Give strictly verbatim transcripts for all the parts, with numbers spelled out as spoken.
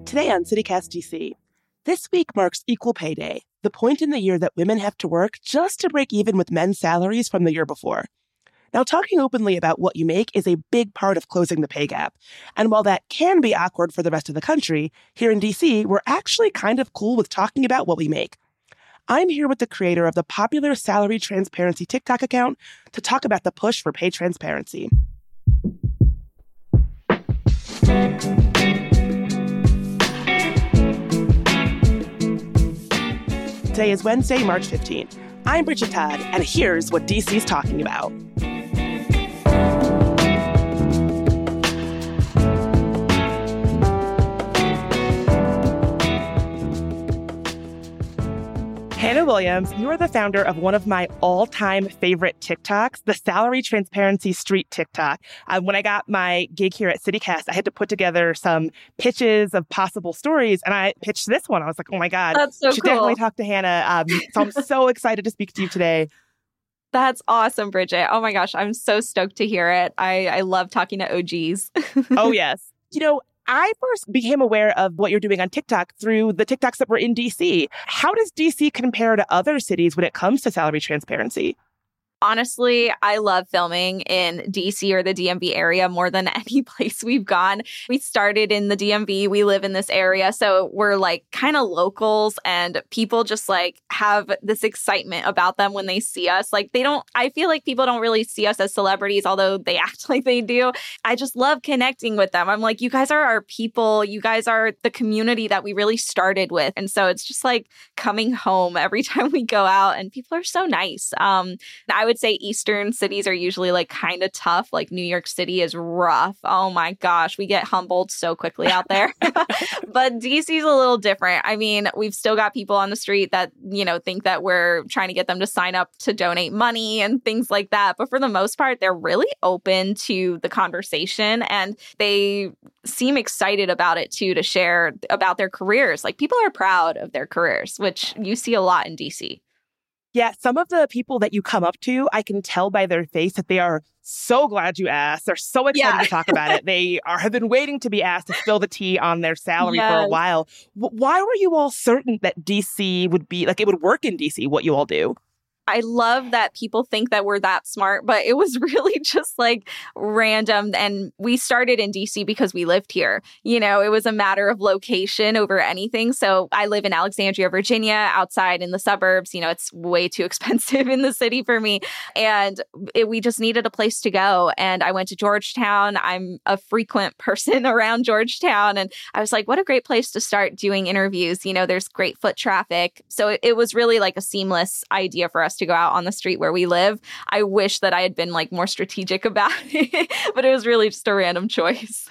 Today on CityCast D C, this week marks Equal Pay Day, the point in the year that women have to work just to break even with men's salaries from the year before. Now, talking openly about what you make is a big part of closing the pay gap. And while that can be awkward for the rest of the country, here in D C, we're actually kind of cool with talking about what we make. I'm here with the creator of the popular Salary Transparency TikTok account to talk about the push for pay transparency. Today is Wednesday, March fifteenth. I'm Bridget Todd, and here's what D C's talking about. Hannah Williams, you are the founder of one of my all-time favorite TikToks, the Salary Transparency Street TikTok. Uh, when I got my gig here at CityCast, I had to put together some pitches of possible stories, and I pitched this one. I was like, oh my God, that's so should cool. Definitely talk to Hannah. Um, so I'm so excited to speak to you today. That's awesome, Bridget. Oh my gosh, I'm so stoked to hear it. I, I love talking to O Gs. Oh, yes. You know, I first became aware of what you're doing on TikTok through the TikToks that were in D C. How does D C compare to other cities when it comes to salary transparency? Honestly, I love filming in D C or the D M V area more than any place we've gone. We started in the D M V. We live in this area. So we're like kind of locals, and people just like have this excitement about them when they see us. Like they don't, I feel like people don't really see us as celebrities, although they act like they do. I just love connecting with them. I'm like, you guys are our people. You guys are the community that we really started with. And so it's just like coming home every time we go out, and people are so nice. Um, I would say Eastern cities are usually like kind of tough. Like New York City is rough. Oh my gosh, we get humbled so quickly out there. But D C's a little different. I mean, we've still got people on the street that, you know, think that we're trying to get them to sign up to donate money and things like that. But for the most part, they're really open to the conversation, and they seem excited about it too, to share about their careers. Like people are proud of their careers, which you see a lot in D C. Yeah, some of the people that you come up to, I can tell by their face that they are so glad you asked. They're so excited yeah. to talk about it. They are, have been waiting to be asked to spill the tea on their salary yes. for a while. W- why were you all certain that D C would be, like it would work in D C, what you all do? I love that people think that we're that smart, but it was really just like random. And we started in D C because we lived here. You know, it was a matter of location over anything. So I live in Alexandria, Virginia, outside in the suburbs. You know, it's way too expensive in the city for me. And it, we just needed a place to go. And I went to Georgetown. I'm a frequent person around Georgetown. And I was like, what a great place to start doing interviews. You know, there's great foot traffic. So it, it was really like a seamless idea for us to go out on the street where we live. I wish that I had been like more strategic about it, but it was really just a random choice.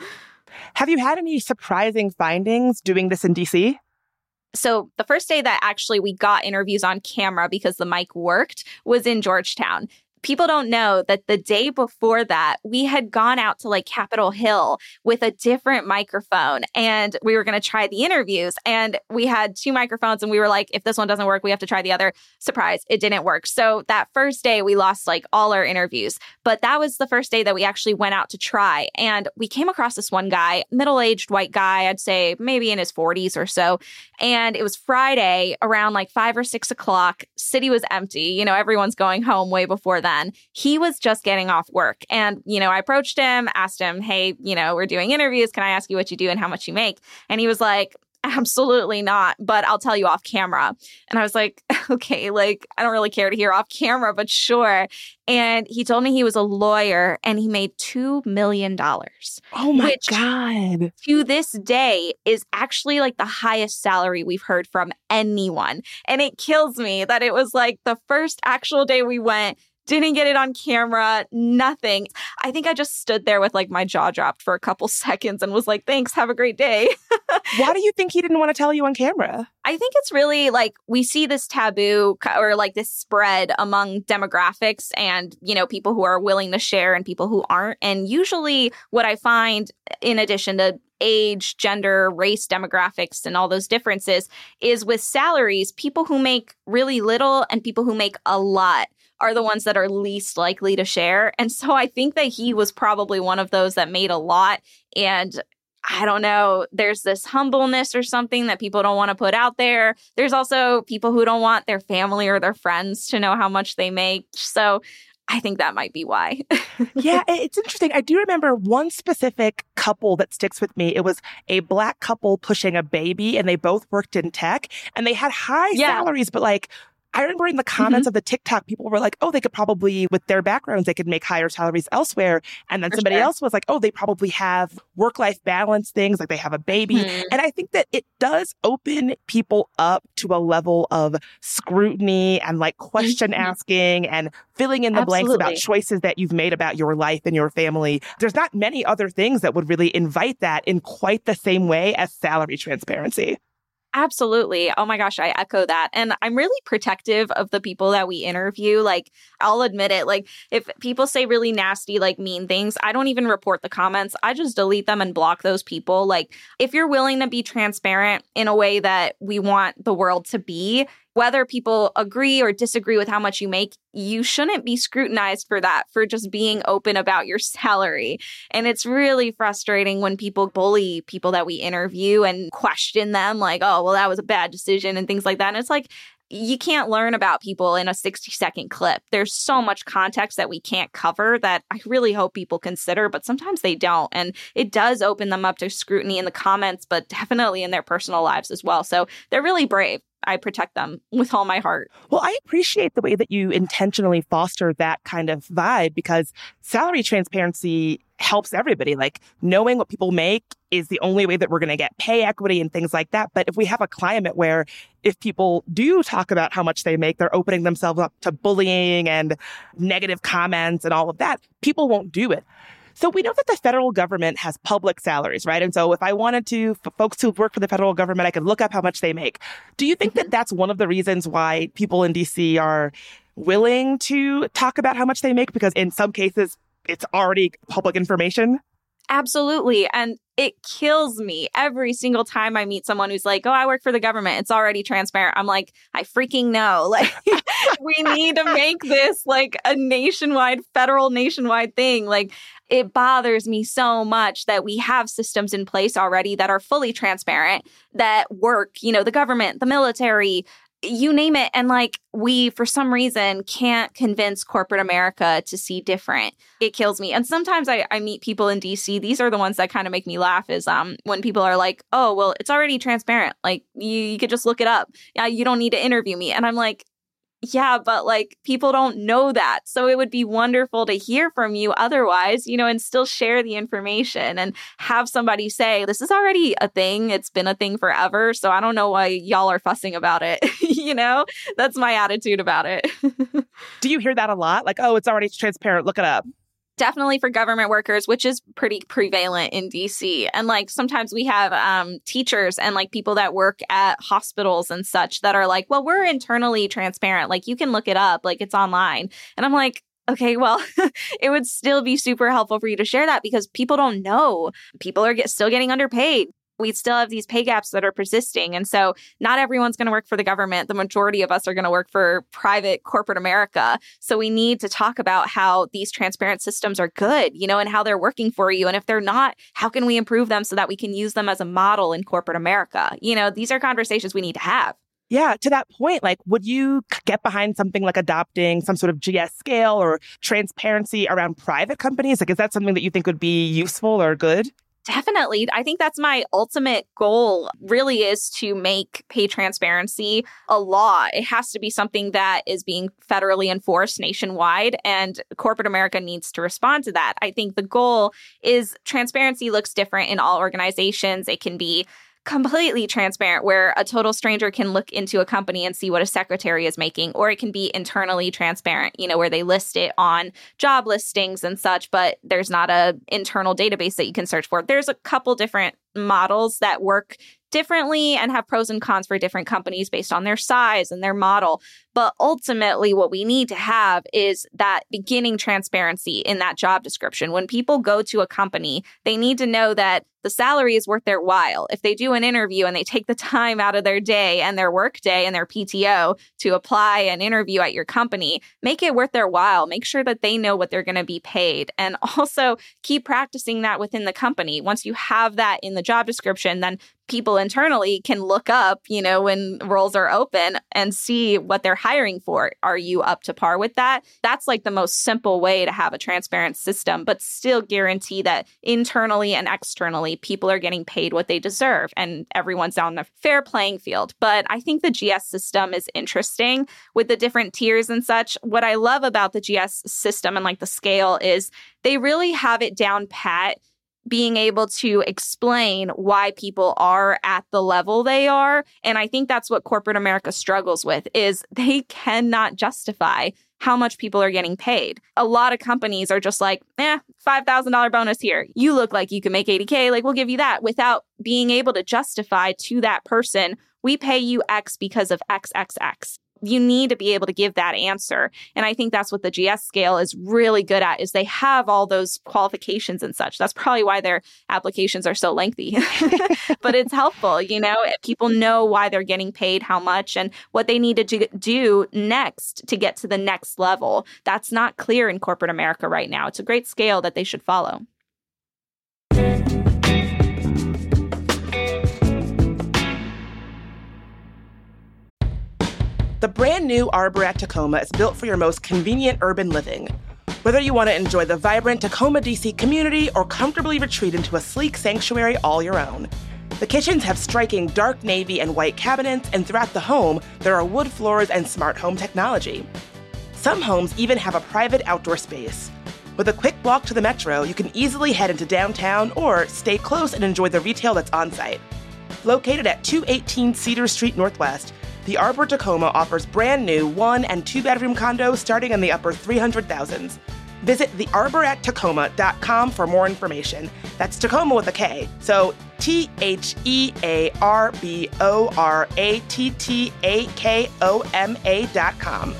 Have you had any surprising findings doing this in D C? So the first day that actually we got interviews on camera because the mic worked was in Georgetown. People don't know that the day before that, we had gone out to like Capitol Hill with a different microphone, and we were going to try the interviews. And we had two microphones, and we were like, if this one doesn't work, we have to try the other. Surprise, it didn't work. So that first day, we lost like all our interviews. But that was the first day that we actually went out to try. And we came across this one guy, middle-aged white guy, I'd say maybe in his forties or so. And it was Friday around like five or six o'clock. City was empty. You know, everyone's going home way before that. Then he was just getting off work. And, you know, I approached him, asked him, hey, you know, we're doing interviews. Can I ask you what you do and how much you make? And he was like, absolutely not, but I'll tell you off camera. And I was like, okay, like, I don't really care to hear off camera, but sure. And he told me he was a lawyer and he made two million dollars. Oh my which, God. to this day is actually like the highest salary we've heard from anyone. And it kills me that it was like the first actual day we went, didn't get it on camera, nothing. I think I just stood there with like my jaw dropped for a couple seconds and was like, thanks, have a great day. Why do you think he didn't want to tell you on camera? I think it's really like we see this taboo or like this spread among demographics and, you know, people who are willing to share and people who aren't. And usually what I find, in addition to age, gender, race, demographics, and all those differences, is with salaries, people who make really little and people who make a lot are the ones that are least likely to share. And so I think that he was probably one of those that made a lot. And I don't know, there's this humbleness or something that people don't want to put out there. There's also people who don't want their family or their friends to know how much they make. So I think that might be why. Yeah, it's interesting. I do remember one specific couple that sticks with me. It was a Black couple pushing a baby, and they both worked in tech, and they had high yeah. salaries, but like, I remember in the comments mm-hmm. of the TikTok, people were like, oh, they could probably, with their backgrounds, they could make higher salaries elsewhere. And then For somebody sure. else was like, oh, they probably have work-life balance things, like they have a baby. Mm-hmm. And I think that it does open people up to a level of scrutiny and like question mm-hmm. asking and filling in the Absolutely. blanks about choices that you've made about your life and your family. There's not many other things that would really invite that in quite the same way as salary transparency. Absolutely. Oh my gosh, I echo that. And I'm really protective of the people that we interview. Like, I'll admit it. Like, if people say really nasty, like mean things, I don't even report the comments. I just delete them and block those people. Like, if you're willing to be transparent in a way that we want the world to be, whether people agree or disagree with how much you make, you shouldn't be scrutinized for that, for just being open about your salary. And it's really frustrating when people bully people that we interview and question them like, oh, well, that was a bad decision and things like that. And it's like, you can't learn about people in a sixty second clip. There's so much context that we can't cover that I really hope people consider, but sometimes they don't. And it does open them up to scrutiny in the comments, but definitely in their personal lives as well. So they're really brave. I protect them with all my heart. Well, I appreciate the way that you intentionally foster that kind of vibe, because salary transparency helps everybody. Like, knowing what people make is the only way that we're going to get pay equity and things like that. But if we have a climate where if people do talk about how much they make, they're opening themselves up to bullying and negative comments and all of that, people won't do it. So we know that the federal government has public salaries, right? And so if I wanted to, for folks who work for the federal government, I could look up how much they make. Do you think that that's one of the reasons why people in D C are willing to talk about how much they make? Because in some cases, it's already public information? Absolutely. And it kills me every single time I meet someone who's like, oh, I work for the government. It's already transparent. I'm like, I freaking know. Like, we need to make this like a nationwide, federal nationwide thing. Like, it bothers me so much that we have systems in place already that are fully transparent, that work, you know, the government, the military, you name it. And like, we, for some reason, can't convince corporate America to see different. It kills me. And sometimes I, I meet people in D C. These are the ones that kind of make me laugh, is um when people are like, oh, well, it's already transparent. Like, you, you could just look it up. Yeah, you don't need to interview me. And I'm like, yeah, but like, people don't know that. So it would be wonderful to hear from you otherwise, you know, and still share the information and have somebody say, this is already a thing. It's been a thing forever. So I don't know why y'all are fussing about it. You know, that's my attitude about it. Do you hear that a lot? Like, oh, it's already transparent. Look it up. Definitely for government workers, which is pretty prevalent in D C. And like, sometimes we have um, teachers and like people that work at hospitals and such that are like, well, we're internally transparent. Like, you can look it up, like it's online. And I'm like, okay, well, it would still be super helpful for you to share that, because people don't know. People are get, still getting underpaid. We still have these pay gaps that are persisting. And so not everyone's going to work for the government. The majority of us are going to work for private corporate America. So we need to talk about how these transparent systems are good, you know, and how they're working for you. And if they're not, how can we improve them so that we can use them as a model in corporate America? You know, these are conversations we need to have. Yeah, to that point, like, would you get behind something like adopting some sort of G S scale or transparency around private companies? Like, is that something that you think would be useful or good? Definitely. I think that's my ultimate goal, really, is to make pay transparency a law. It has to be something that is being federally enforced nationwide, and corporate America needs to respond to that. I think the goal is transparency looks different in all organizations. It can be completely transparent, where a total stranger can look into a company and see what a secretary is making, or it can be internally transparent, you know, where they list it on job listings and such, but there's not a internal database that you can search for. There's a couple different models that work differently and have pros and cons for different companies based on their size and their model. But ultimately, what we need to have is that beginning transparency in that job description. When people go to a company, they need to know that the salary is worth their while. If they do an interview and they take the time out of their day and their work day and their P T O to apply an interview at your company, make it worth their while. Make sure that they know what they're going to be paid. And also keep practicing that within the company. Once you have that in the job description, then people internally can look up, you know, when roles are open and see what they're hiring for. Are you up to par with that? That's like the most simple way to have a transparent system, but still guarantee that internally and externally, people are getting paid what they deserve and everyone's on a fair playing field. But I think the G S system is interesting with the different tiers and such. What I love about the G S system and like the scale is they really have it down pat, being able to explain why people are at the level they are. And I think that's what corporate America struggles with, is they cannot justify how much people are getting paid. A lot of companies are just like, eh, five thousand dollars bonus here. You look like you can make eighty K, like we'll give you that, without being able to justify to that person, we pay you X because of X X X. You need to be able to give that answer. And I think that's what the G S scale is really good at, is they have all those qualifications and such. That's probably why their applications are so lengthy. But it's helpful, you know, people know why they're getting paid how much and what they need to do next to get to the next level. That's not clear in corporate America right now. It's a great scale that they should follow. The brand new Arbor at Tacoma is built for your most convenient urban living. Whether you want to enjoy the vibrant Tacoma, D C community or comfortably retreat into a sleek sanctuary all your own. The kitchens have striking dark navy and white cabinets, and throughout the home, there are wood floors and smart home technology. Some homes even have a private outdoor space. With a quick walk to the metro, you can easily head into downtown or stay close and enjoy the retail that's on site. Located at two eighteen Cedar Street Northwest, the Arbor Tacoma offers brand new one and two bedroom condos starting in the upper three hundred thousands. Visit the arbor at tacoma dot com for more information. That's Tacoma with a K, so T H E A R B O R A T T A K O M A dot com.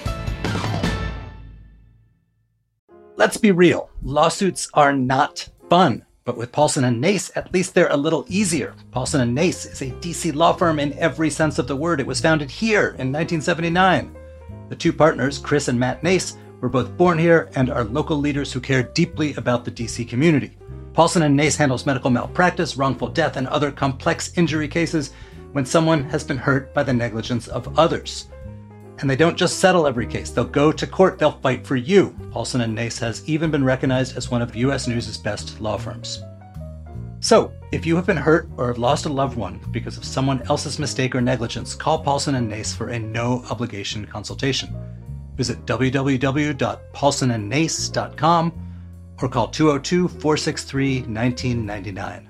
Let's be real, lawsuits are not fun. But with Paulson and Nace, at least they're a little easier. Paulson and Nace is a D C law firm in every sense of the word. It was founded here in nineteen seventy-nine. The two partners, Chris and Matt Nace, were both born here and are local leaders who care deeply about the D C community. Paulson and Nace handles medical malpractice, wrongful death, and other complex injury cases when someone has been hurt by the negligence of others. And they don't just settle every case. They'll go to court. They'll fight for you. Paulson and Nace has even been recognized as one of U S News' best law firms. So, if you have been hurt or have lost a loved one because of someone else's mistake or negligence, call Paulson and Nace for a no-obligation consultation. Visit w w w dot paulson and nace dot com or call two oh two, four six three, one nine nine nine.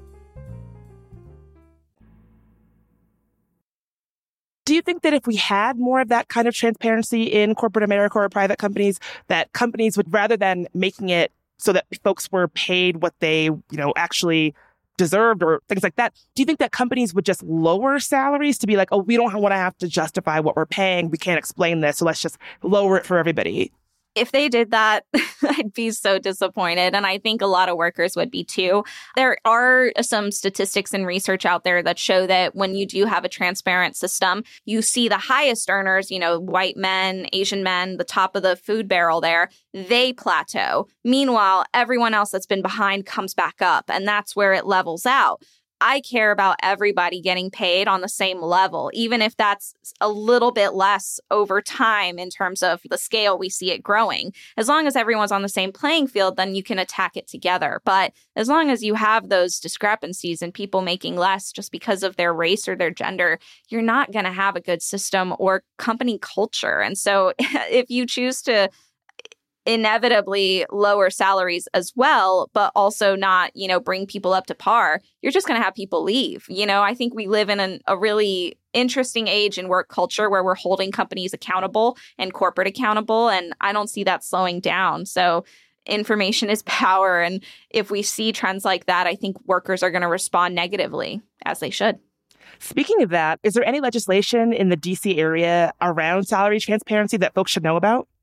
Do you think that if we had more of that kind of transparency in corporate America or private companies, that companies would, rather than making it so that folks were paid what they, you know, actually deserved or things like that, do you think that companies would just lower salaries to be like, oh, we don't want to have to justify what we're paying, we can't explain this, so let's just lower it for everybody? If they did that, I'd be so disappointed. And I think a lot of workers would be too. There are some statistics and research out there that show that when you do have a transparent system, you see the highest earners, you know, white men, Asian men, the top of the food barrel there, they plateau. Meanwhile, everyone else that's been behind comes back up, and that's where it levels out. I care about everybody getting paid on the same level, even if that's a little bit less over time in terms of the scale we see it growing. As long as everyone's on the same playing field, then you can attack it together. But as long as you have those discrepancies and people making less just because of their race or their gender, you're not going to have a good system or company culture. And so if you choose to inevitably lower salaries as well, but also not, you know, bring people up to par, you're just going to have people leave. You know, I think we live in an, a really interesting age in work culture where we're holding companies accountable and corporate accountable, and I don't see that slowing down. So information is power. And if we see trends like that, I think workers are going to respond negatively, as they should. Speaking of that, is there any legislation in the D C area around salary transparency that folks should know about?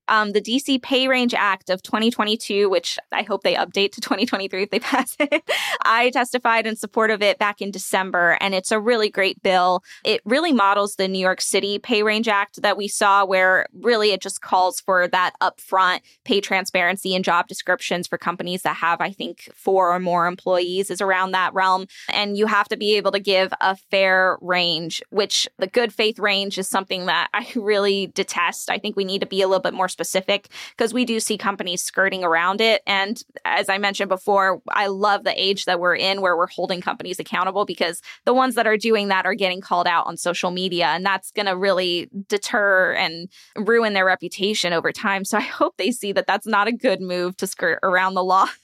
Um, the D C Pay Range Act of twenty twenty-two, which I hope they update to twenty twenty-three if they pass it. I testified in support of it back in December, and it's a really great bill. It really models the New York City Pay Range Act that we saw, where really it just calls for that upfront pay transparency and job descriptions for companies that have, I think, four or more employees is around that realm. And you have to be able to give a fair range, which the good faith range is something that I really detest. I think we need to be a little bit more specific because we do see companies skirting around it. And as I mentioned before, I love the age that we're in where we're holding companies accountable, because the ones that are doing that are getting called out on social media. And that's going to really deter and ruin their reputation over time. So I hope they see that that's not a good move to skirt around the law.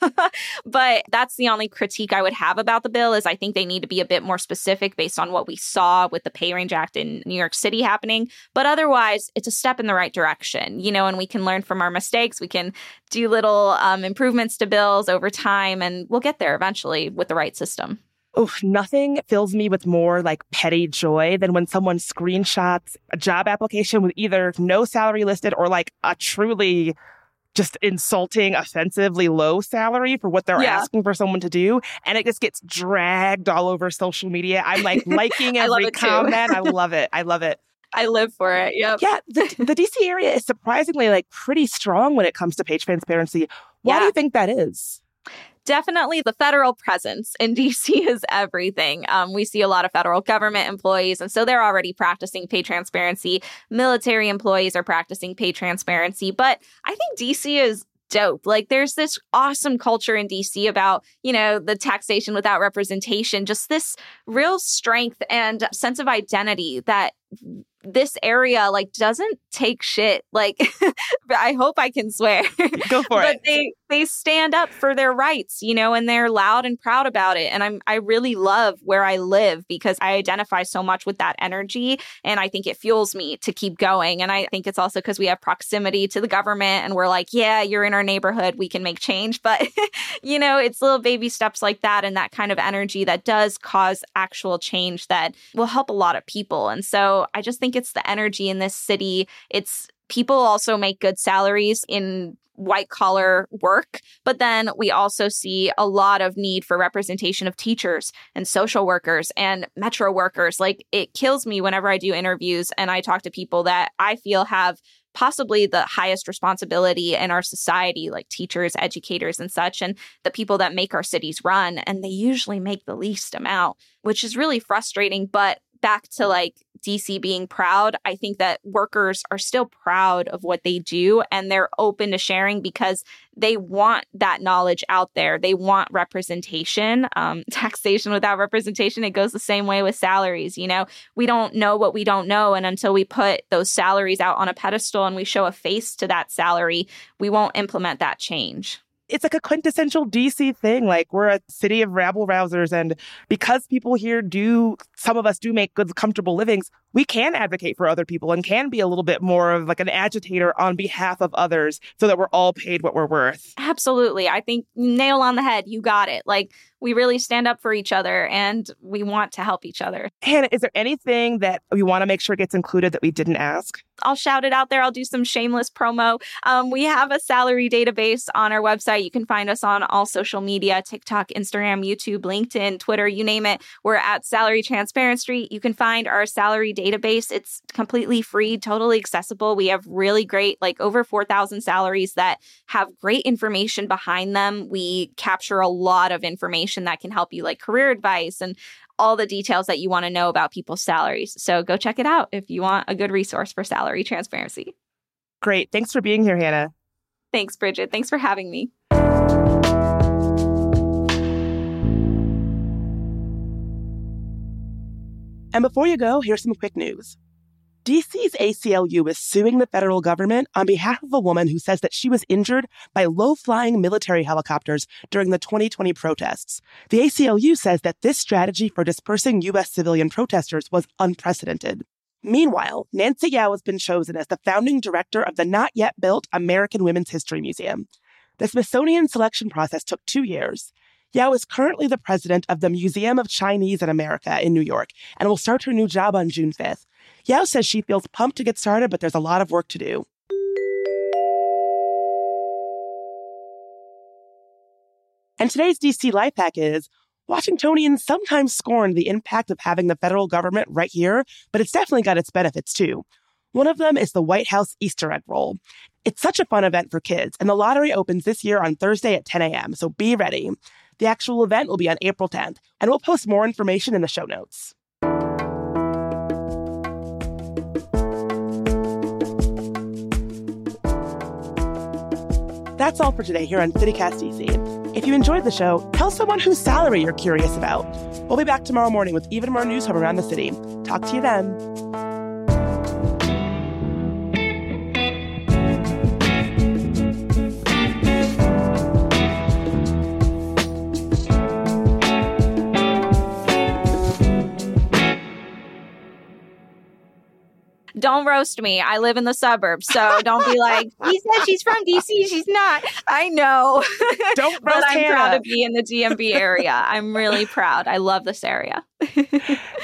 But that's the only critique I would have about the bill, is I think they need to be a bit more specific based on what we saw with the Pay Range Act in New York City happening. But otherwise, it's a step in the right direction, you know, and we can learn from our mistakes. We can do little um, improvements to bills over time, and we'll get there eventually with the right system. Oh, nothing fills me with more like petty joy than when someone screenshots a job application with either no salary listed or like a truly just insulting, offensively low salary for what they're yeah. asking for someone to do. And it just gets dragged all over social media. I'm like liking every comment. I love it. I love it. I live for it. Yep. Yeah. The, the D C area is surprisingly like pretty strong when it comes to pay transparency. Why yeah. do you think that is? Definitely the federal presence in D C is everything. Um, we see a lot of federal government employees, and so they're already practicing pay transparency. Military employees are practicing pay transparency. But I think D C is dope. Like, there's this awesome culture in D C about, you know, the taxation without representation, just this real strength and sense of identity that this area like doesn't take shit. Like, I hope I can swear. Go for but it. They they stand up for their rights, you know, and they're loud and proud about it. And I'm I really love where I live because I identify so much with that energy, and I think it fuels me to keep going. And I think it's also because we have proximity to the government, and we're like, yeah, you're in our neighborhood, we can make change. But you know, it's little baby steps like that and that kind of energy that does cause actual change that will help a lot of people. And so I just think it's the energy in this city. It's people also make good salaries in white collar work, but then we also see a lot of need for representation of teachers and social workers and metro workers. Like, it kills me whenever I do interviews and I talk to people that I feel have possibly the highest responsibility in our society, like teachers, educators, and such, and the people that make our cities run. And they usually make the least amount, which is really frustrating. But back to like D C being proud, I think that workers are still proud of what they do, and they're open to sharing because they want that knowledge out there. They want representation. Um, taxation without representation, it goes the same way with salaries. You know, we don't know what we don't know. And until we put those salaries out on a pedestal and we show a face to that salary, we won't implement that change. It's like a quintessential D C thing. Like, we're a city of rabble rousers. And because people here do, some of us do make good, comfortable livings, we can advocate for other people and can be a little bit more of like an agitator on behalf of others so that we're all paid what we're worth. Absolutely. I think nail on the head. You got it. Like, we really stand up for each other and we want to help each other. Hannah, is there anything that we want to make sure gets included that we didn't ask? I'll shout it out there. I'll do some shameless promo. Um, we have a salary database on our website. You can find us on all social media, TikTok, Instagram, YouTube, LinkedIn, Twitter, you name it. We're at Salary Transparency. You can find our salary database. It's completely free, totally accessible. We have really great, like over four thousand salaries that have great information behind them. We capture a lot of information that can help you, like career advice and all the details that you want to know about people's salaries. So go check it out if you want a good resource for salary transparency. Great. Thanks for being here, Hannah. Thanks, Bridget. Thanks for having me. And before you go, here's some quick news. D C's A C L U is suing the federal government on behalf of a woman who says that she was injured by low-flying military helicopters during the twenty twenty protests. The A C L U says that this strategy for dispersing U S civilian protesters was unprecedented. Meanwhile, Nancy Yao has been chosen as the founding director of the not-yet-built American Women's History Museum. The Smithsonian selection process took two years. Yao is currently the president of the Museum of Chinese in America in New York and will start her new job on June fifth. Yao says she feels pumped to get started, but there's a lot of work to do. And today's D C Life Hack is, Washingtonians sometimes scorn the impact of having the federal government right here, but it's definitely got its benefits too. One of them is the White House Easter egg roll. It's such a fun event for kids, and the lottery opens this year on Thursday at ten a.m., so be ready. The actual event will be on April tenth, and we'll post more information in the show notes. That's all for today here on CityCast D C. If you enjoyed the show, tell someone whose salary you're curious about. We'll be back tomorrow morning with even more news from around the city. Talk to you then. Don't roast me. I live in the suburbs, so don't be like, he said she's from D C. She's not. I know. Don't roast But I'm Hannah. proud to be in the D M V area. I'm really proud. I love this area.